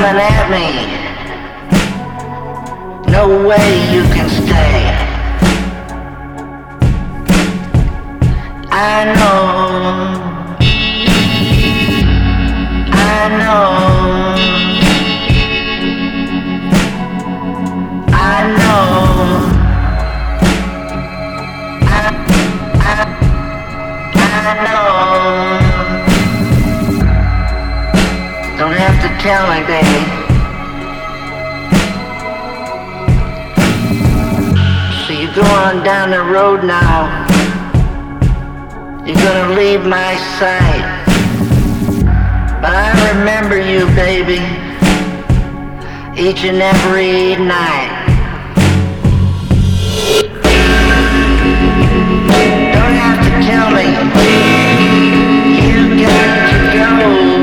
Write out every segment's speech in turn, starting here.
coming at me. No way you can stay. I know, I know, I know, I know. Don't have to tell me, baby. So you go on down the road now. You're gonna leave my sight. But I remember you, baby, each and every night. Don't have to tell me. You got to go.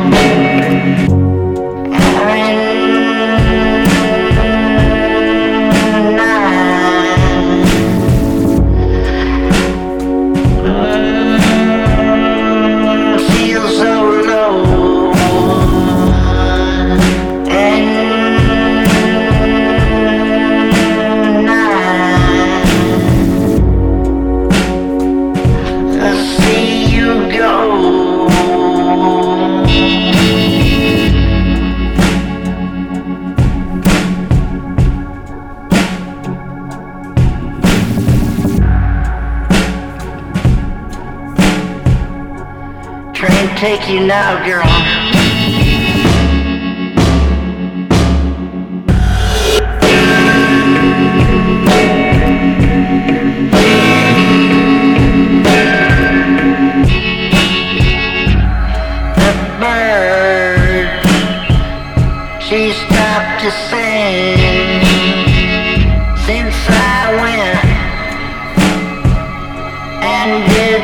Train take you now, girl. The bird, she stopped to sing since I went and did